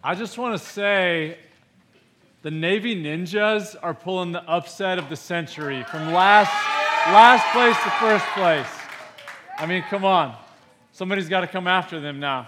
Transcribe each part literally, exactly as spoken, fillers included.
I just want to say the Navy Ninjas are pulling the upset of the century from last last place to first place. I mean, come on. Somebody's got to come after them now.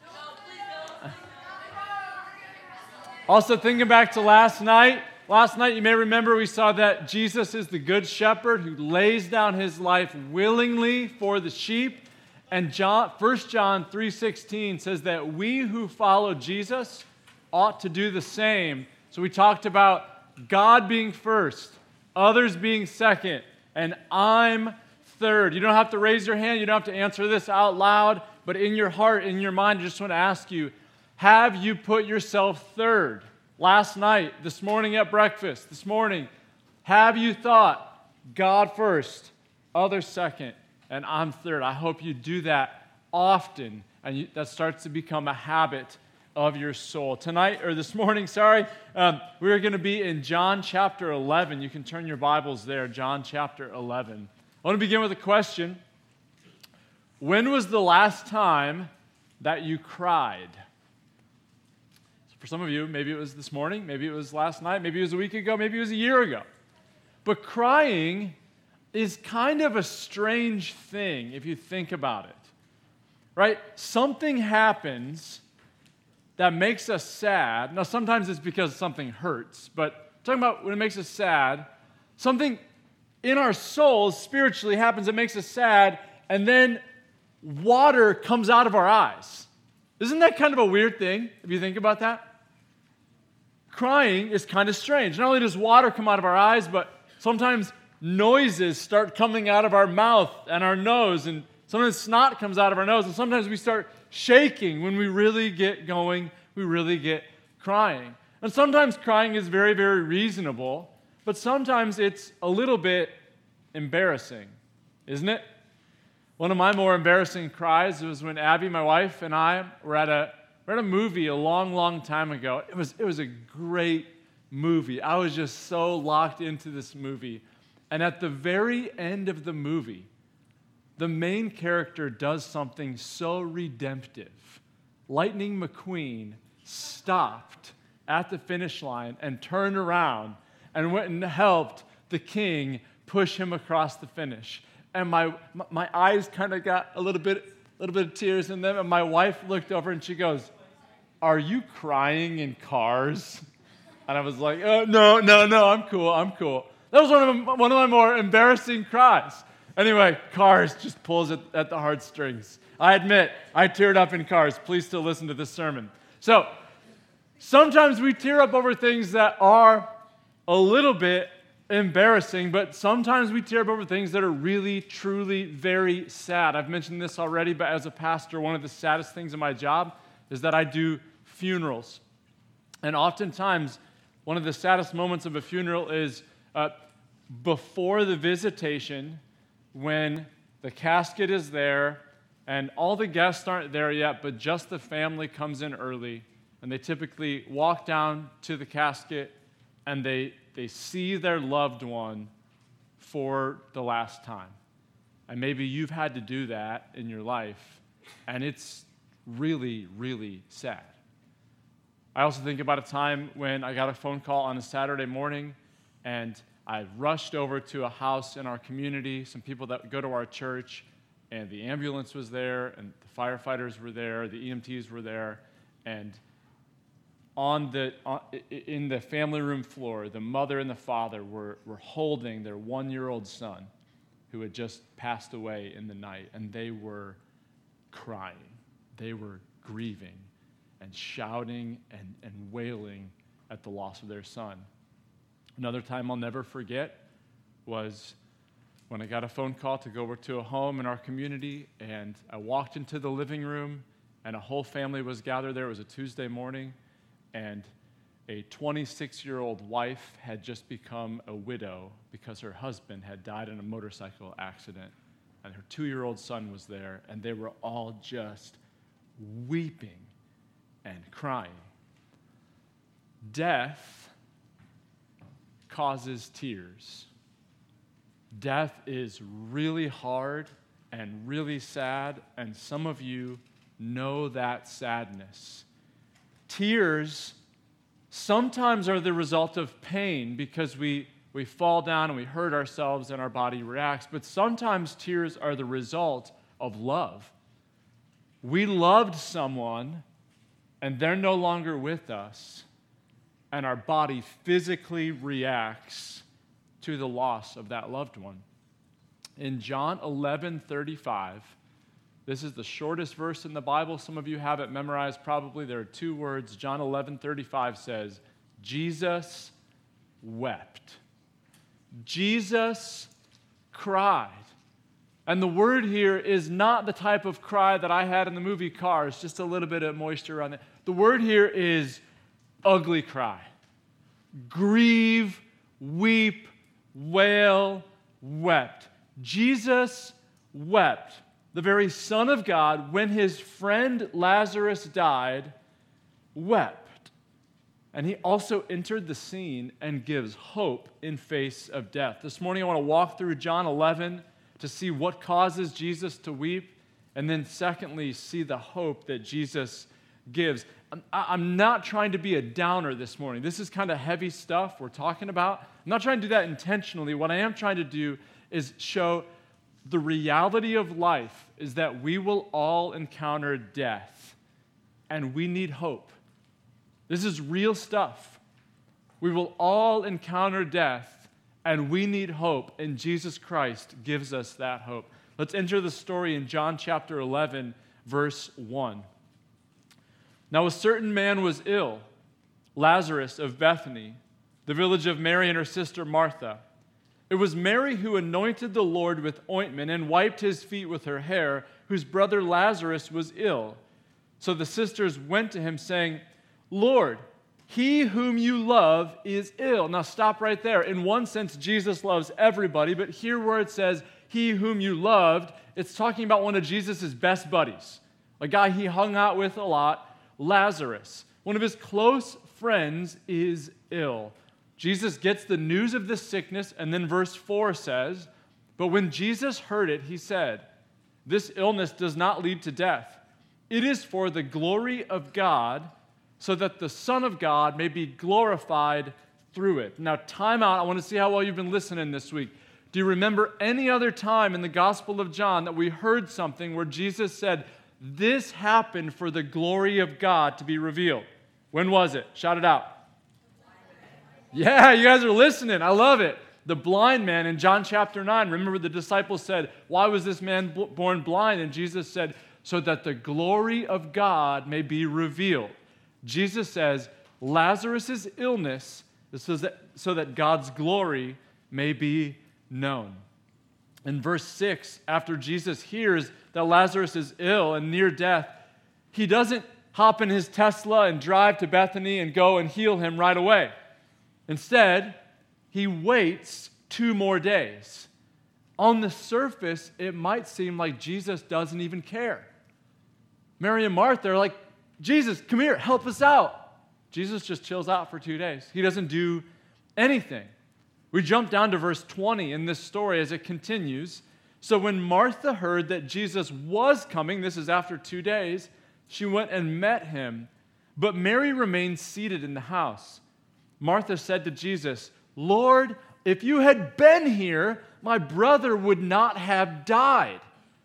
Also, thinking back to last night, last night you may remember we saw that Jesus is the good shepherd who lays down his life willingly for the sheep. And John, First John three sixteen says that we who follow Jesus ought to do the same. So we talked about God being first, others being second, and I'm third. You don't have to raise your hand. You don't have to answer this out loud. But in your heart, in your mind, I just want to ask you, have you put yourself third? Last night, this morning at breakfast, this morning, have you thought God first, others second, and I'm third? I hope you do that often, and you, that starts to become a habit of your soul. Tonight, or this morning, sorry, um, we're going to be in John chapter eleven. You can turn your Bibles there, John chapter eleven. I want to begin with a question. When was the last time that you cried? For some of you, maybe it was this morning, maybe it was last night, maybe it was a week ago, maybe it was a year ago. But crying is kind of a strange thing if you think about it, right? Something happens that makes us sad. Now, sometimes it's because something hurts, but talking about when it makes us sad, something in our souls spiritually happens that makes us sad, and then water comes out of our eyes. Isn't that kind of a weird thing if you think about that? Crying is kind of strange. Not only does water come out of our eyes, but sometimes noises start coming out of our mouth and our nose, and sometimes snot comes out of our nose, and sometimes we start shaking when we really get going, we really get crying. And sometimes crying is very, very reasonable, but sometimes it's a little bit embarrassing, isn't it? One of my more embarrassing cries was when Abby, my wife, and I were at a We're at a movie a long, long time ago. It was, it was a great movie. I was just so locked into this movie. And at the very end of the movie, the main character does something so redemptive. Lightning McQueen stopped at the finish line and turned around and went and helped the king push him across the finish. And my, my eyes kind of got a little bit A little bit of tears in them, and my wife looked over and she goes, "Are you crying in Cars?" And I was like, oh, no, no, no, I'm cool, I'm cool. That was one of, my, one of my more embarrassing cries. Anyway, Cars just pulls at, at the heartstrings. I admit, I teared up in Cars. Please still listen to this sermon. So, sometimes we tear up over things that are a little bit embarrassing, but sometimes we tear up over things that are really, truly very sad. I've mentioned this already, but as a pastor, one of the saddest things in my job is that I do funerals. And oftentimes, one of the saddest moments of a funeral is uh, before the visitation, when the casket is there, and all the guests aren't there yet, but just the family comes in early, and they typically walk down to the casket, and they They see their loved one for the last time. And maybe you've had to do that in your life, and it's really, really sad. I also think about a time when I got a phone call on a Saturday morning, and I rushed over to a house in our community, some people that go to our church, and the ambulance was there, and the firefighters were there, the E M Ts were there, and On the on, in the family room floor, the mother and the father were, were holding their one-year-old son who had just passed away in the night, and they were crying. They were grieving and shouting and, and wailing at the loss of their son. Another time I'll never forget was when I got a phone call to go over to a home in our community, and I walked into the living room, and a whole family was gathered there. It was a Tuesday morning. And a twenty-six-year-old wife had just become a widow because her husband had died in a motorcycle accident. And her two-year-old son was there, and they were all just weeping and crying. Death causes tears. Death is really hard and really sad, and some of you know that sadness. tears sometimes are the result of pain because we, we fall down and we hurt ourselves and our body reacts, but sometimes tears are the result of love. We loved someone and they're no longer with us, and our body physically reacts to the loss of that loved one. In John eleven thirty-five, this is the shortest verse in the Bible. Some of you have it memorized probably. There are two words. John eleven thirty-five says, Jesus wept. Jesus cried. And the word here is not the type of cry that I had in the movie Cars, just a little bit of moisture on it. The word here is ugly cry. Grieve, weep, wail, wept. Jesus wept. The very Son of God, when his friend Lazarus died, wept. And he also entered the scene and gives hope in face of death. This morning I want to walk through John eleven to see what causes Jesus to weep, and then secondly, see the hope that Jesus gives. I'm not trying to be a downer this morning. This is kind of heavy stuff we're talking about. I'm not trying to do that intentionally. What I am trying to do is show the reality of life is that we will all encounter death, and we need hope. This is real stuff. We will all encounter death, and we need hope, and Jesus Christ gives us that hope. Let's enter the story in John chapter eleven, verse one. Now a certain man was ill, Lazarus of Bethany, the village of Mary and her sister Martha. It was Mary who anointed the Lord with ointment and wiped his feet with her hair, whose brother Lazarus was ill. So the sisters went to him, saying, Lord, he whom you love is ill. Now stop right there. In one sense, Jesus loves everybody, but here where it says, he whom you loved, it's talking about one of Jesus' best buddies, a guy he hung out with a lot, Lazarus. One of his close friends is ill. Jesus gets the news of this sickness, and then verse four says, but when Jesus heard it, he said, this illness does not lead to death. It is for the glory of God, so that the Son of God may be glorified through it. Now, time out. I want to see how well you've been listening this week. Do you remember any other time in the Gospel of John that we heard something where Jesus said, this happened for the glory of God to be revealed? When was it? Shout it out. Yeah, you guys are listening. I love it. The blind man in John chapter nine. Remember the disciples said, why was this man born blind? And Jesus said, so that the glory of God may be revealed. Jesus says, Lazarus' illness is so that, so that God's glory may be known. In verse six, after Jesus hears that Lazarus is ill and near death, he doesn't hop in his Tesla and drive to Bethany and go and heal him right away. Instead, he waits two more days. On the surface, it might seem like Jesus doesn't even care. Mary and Martha are like, Jesus, come here, help us out. Jesus just chills out for two days. He doesn't do anything. We jump down to verse twenty in this story as it continues. So when Martha heard that Jesus was coming, this is after two days, she went and met him. But Mary remained seated in the house. Martha said to Jesus, Lord, if you had been here, my brother would not have died.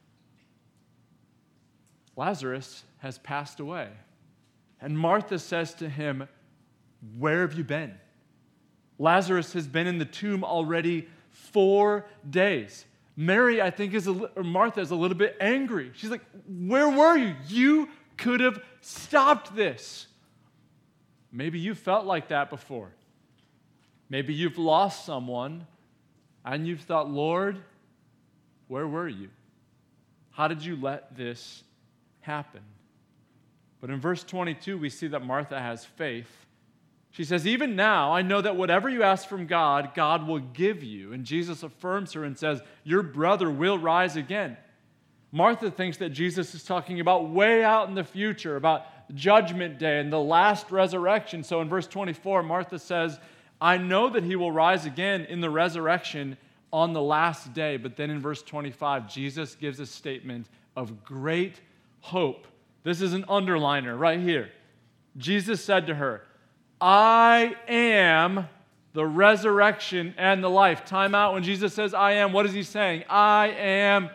Lazarus has passed away. And Martha says to him, where have you been? Lazarus has been in the tomb already four days. Mary, I think, is a, or Martha is a little bit angry. She's like, where were you? You could have stopped this. Maybe you felt like that before. Maybe you've lost someone and you've thought, Lord, where were you? How did you let this happen? But in verse twenty-two, we see that Martha has faith. She says, even now, I know that whatever you ask from God, God will give you. And Jesus affirms her and says, your brother will rise again. Martha thinks that Jesus is talking about way out in the future, about Judgment Day and the last resurrection. So in verse twenty-four, Martha says, I know that he will rise again in the resurrection on the last day. But then in verse twenty-five, Jesus gives a statement of great hope. This is an underliner right here. Jesus said to her, I am the resurrection and the life. Time out. When Jesus says, I am, what is he saying? I am,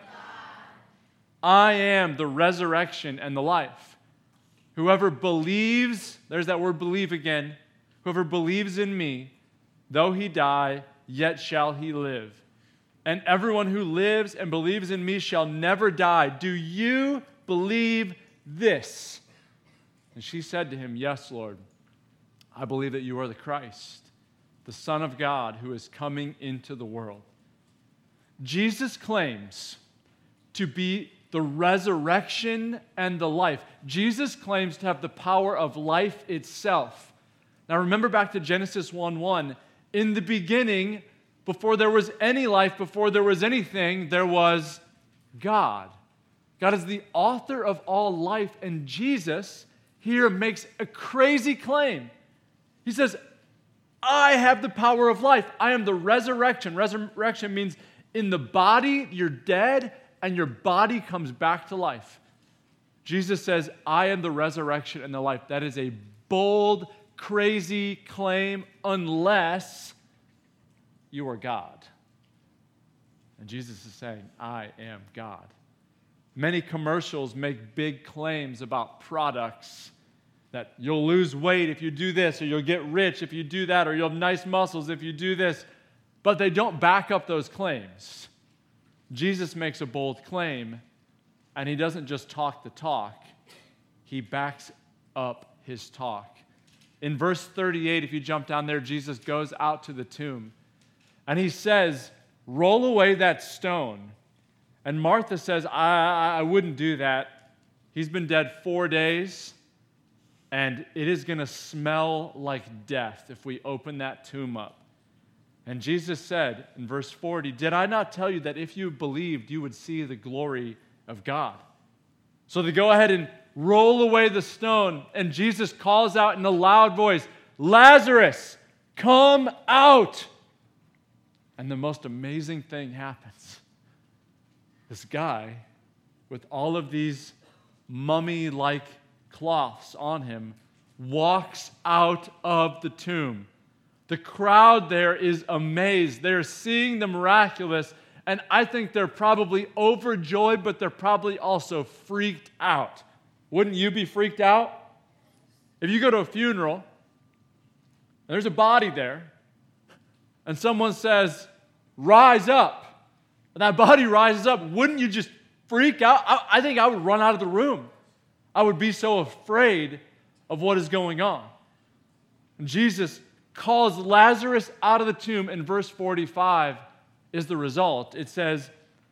I am the resurrection and the life. Whoever believes, there's that word believe again, whoever believes in me, though he die, yet shall he live. And everyone who lives and believes in me shall never die. Do you believe this? And she said to him, yes, Lord. I believe that you are the Christ, the Son of God who is coming into the world. Jesus claims to be the resurrection and the life. Jesus claims to have the power of life itself. Now remember back to Genesis one one. In the beginning, before there was any life, before there was anything, there was God. God is the author of all life, and Jesus here makes a crazy claim. He says, I have the power of life. I am the resurrection. Resurrection means in the body, you're dead, and your body comes back to life. Jesus says, I am the resurrection and the life. That is a bold, crazy claim unless you are God. And Jesus is saying, I am God. Many commercials make big claims about products that you'll lose weight if you do this, or you'll get rich if you do that, or you'll have nice muscles if you do this. But they don't back up those claims. Jesus makes a bold claim, and he doesn't just talk the talk. He backs up his talk. In verse thirty-eight, if you jump down there, Jesus goes out to the tomb, and he says, roll away that stone. And Martha says, I, I wouldn't do that. He's been dead four days. And it is going to smell like death if we open that tomb up. And Jesus said in verse forty, did I not tell you that if you believed, you would see the glory of God? So they go ahead and roll away the stone, and Jesus calls out in a loud voice, Lazarus, come out! And the most amazing thing happens. This guy, with all of these mummy-like cloths on him, walks out of the tomb. The crowd there is amazed. They're seeing the miraculous, and I think they're probably overjoyed, but they're probably also freaked out. Wouldn't you be freaked out? If you go to a funeral, and there's a body there, and someone says, rise up, and that body rises up, wouldn't you just freak out? I, I think I would run out of the room. I would be so afraid of what is going on. And Jesus calls Lazarus out of the tomb, and verse forty-five is the result. It says,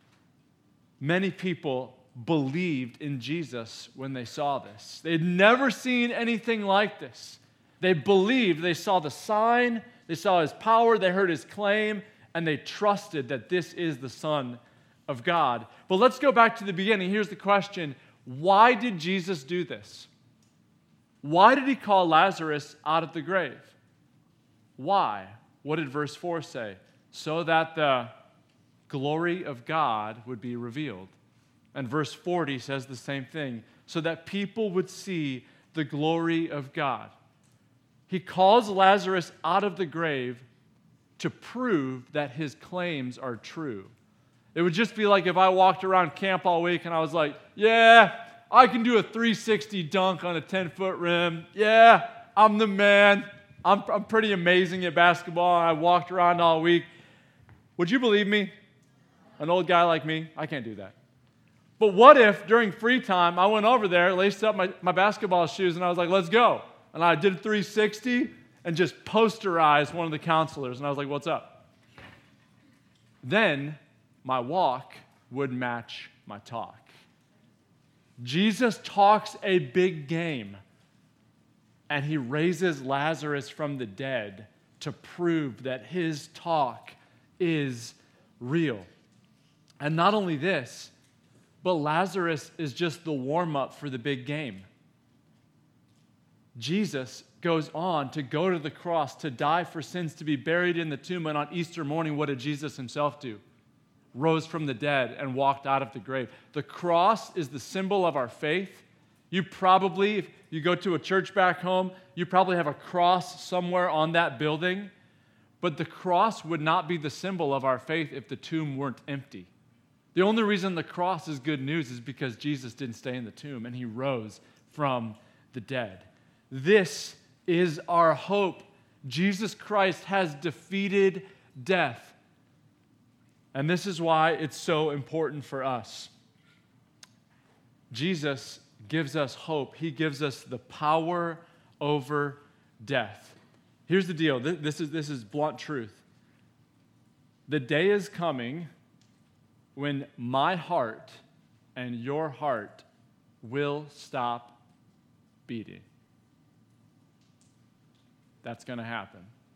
many people believed in Jesus when they saw this. They had never seen anything like this. They believed. They saw the sign. They saw his power. They heard his claim, and they trusted that this is the Son of God. But let's go back to the beginning. Here's the question. Why did Jesus do this? Why did he call Lazarus out of the grave? Why? What did verse four say? So that the glory of God would be revealed. And verse forty says the same thing. So that people would see the glory of God. He calls Lazarus out of the grave to prove that his claims are true. It would just be like if I walked around camp all week and I was like, yeah, I can do a three sixty dunk on a ten-foot rim. Yeah, I'm the man. I'm, I'm pretty amazing at basketball. And I walked around all week. Would you believe me? An old guy like me, I can't do that. But what if during free time I went over there, laced up my, my basketball shoes, and I was like, let's go. And I did a three sixty and just posterized one of the counselors. And I was like, what's up? Then my walk would match my talk. Jesus talks a big game, and he raises Lazarus from the dead to prove that his talk is real. And not only this, but Lazarus is just the warm-up for the big game. Jesus goes on to go to the cross, to die for sins, to be buried in the tomb, and on Easter morning, what did Jesus himself do? Rose from the dead and walked out of the grave. The cross is the symbol of our faith. You probably, if you go to a church back home, you probably have a cross somewhere on that building, but the cross would not be the symbol of our faith if the tomb weren't empty. The only reason the cross is good news is because Jesus didn't stay in the tomb and he rose from the dead. This is our hope. Jesus Christ has defeated death. And this is why it's so important for us. Jesus gives us hope. He gives us the power over death. Here's the deal. This is, this is blunt truth. The day is coming when my heart and your heart will stop beating. That's going to happen.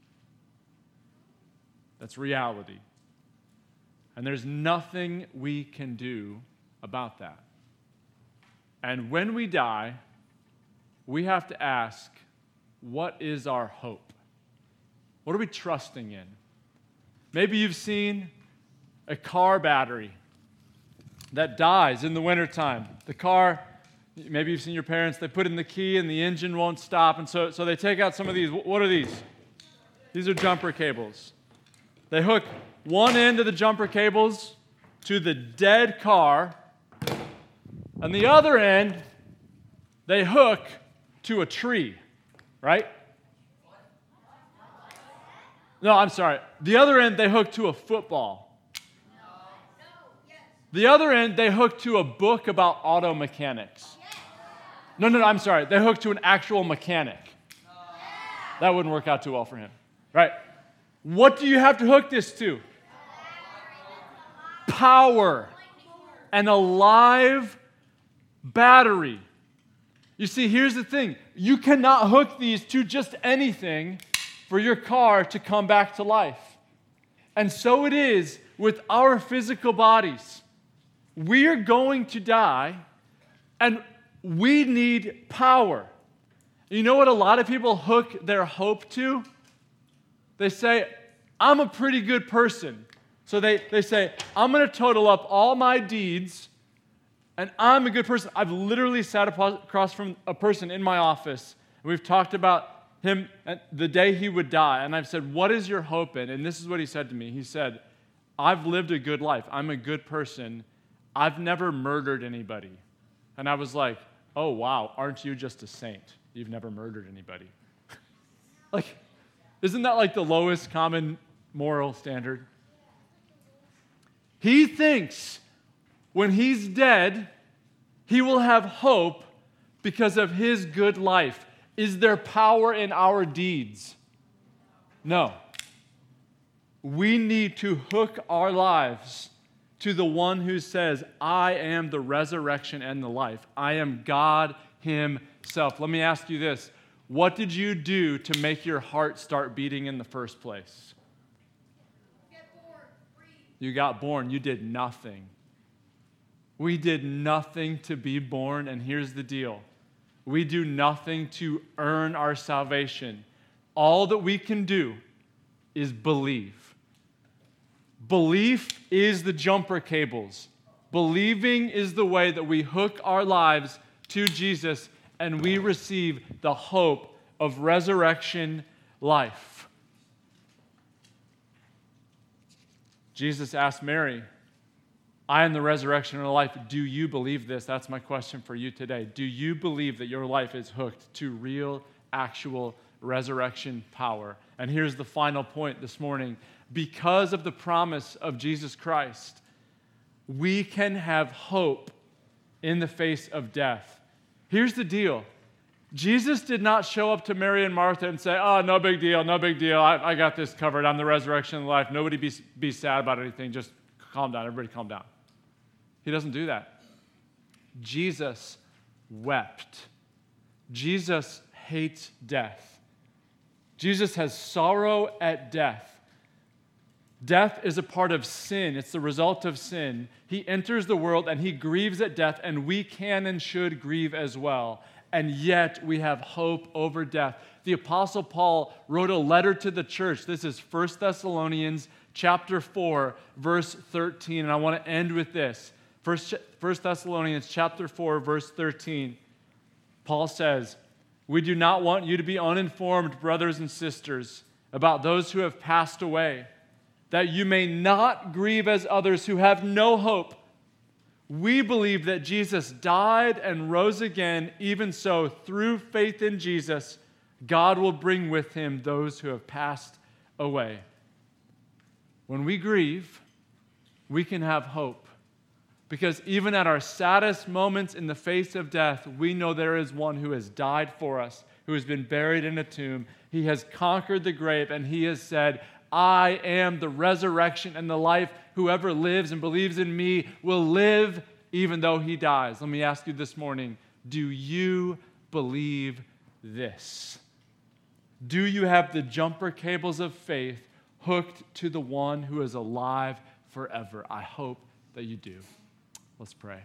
That's reality. And there's nothing we can do about that. And when we die, we have to ask, what is our hope? What are we trusting in? Maybe you've seen a car battery that dies in the wintertime. The car, maybe you've seen your parents, they put in the key and the engine won't stop. And so, so they take out some of these. What are these? These are jumper cables. They hook one end of the jumper cables to the dead car, and the other end, they hook to a tree, right? No, I'm sorry. The other end, they hook to a football. The other end, they hook to a book about auto mechanics. No, no, no, I'm sorry. They hook to an actual mechanic. That wouldn't work out too well for him, right? What do you have to hook this to? Power. An alive battery. You see, here's the thing. You cannot hook these to just anything for your car to come back to life. And so it is with our physical bodies. We are going to die, and we need power. You know what a lot of people hook their hope to? They say, I'm a pretty good person. So they, they say, I'm going to total up all my deeds, and I'm a good person. I've literally sat across from a person in my office, and we've talked about him and the day he would die. And I've said, what is your hope in? And this is what he said to me. He said, I've lived a good life. I'm a good person. I've never murdered anybody. And I was like, oh, wow, aren't you just a saint? You've never murdered anybody. Like, isn't that like the lowest common moral standard? He thinks when he's dead, he will have hope because of his good life. Is there power in our deeds? No. We need to hook our lives to the one who says, I am the resurrection and the life. I am God himself. Let me ask you this. What did you do to make your heart start beating in the first place? Get born. Breathe. You got born. You did nothing. We did nothing to be born, and here's the deal. We do nothing to earn our salvation. All that we can do is believe. Belief is the jumper cables. Believing is the way that we hook our lives to Jesus and we receive the hope of resurrection life. Jesus asked Mary, I am the resurrection and the life. Do you believe this? That's my question for you today. Do you believe that your life is hooked to real, actual resurrection power? And here's the final point this morning. Because of the promise of Jesus Christ, we can have hope in the face of death. Here's the deal. Jesus did not show up to Mary and Martha and say, oh, no big deal, no big deal. I, I got this covered. I'm the resurrection and the life. Nobody be, be sad about anything. Just calm down. Everybody calm down. He doesn't do that. Jesus wept. Jesus hates death. Jesus has sorrow at death. Death is a part of sin. It's the result of sin. He enters the world and he grieves at death, and we can and should grieve as well. And yet we have hope over death. The Apostle Paul wrote a letter to the church. This is First Thessalonians chapter four, verse thirteen. And I want to end with this. First, First Thessalonians chapter four, verse thirteen. Paul says, "We do not want you to be uninformed, brothers and sisters, about those who have passed away, that you may not grieve as others who have no hope. We believe that Jesus died and rose again. Even so, through faith in Jesus, God will bring with him those who have passed away." When we grieve, we can have hope. Because even at our saddest moments in the face of death, we know there is one who has died for us, who has been buried in a tomb. He has conquered the grave, and he has said, "I am the resurrection and the life. Whoever lives and believes in me will live even though he dies." Let me ask you this morning, do you believe this? Do you have the jumper cables of faith hooked to the one who is alive forever? I hope that you do. Let's pray.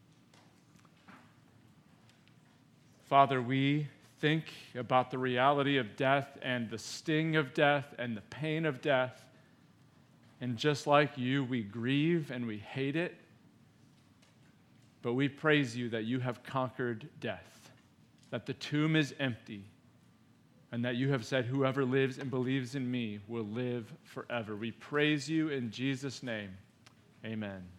Father, we think about the reality of death and the sting of death and the pain of death. And just like you, we grieve and we hate it. But we praise you that you have conquered death, that the tomb is empty, and that you have said, "Whoever lives and believes in me will live forever." We praise you in Jesus' name. Amen.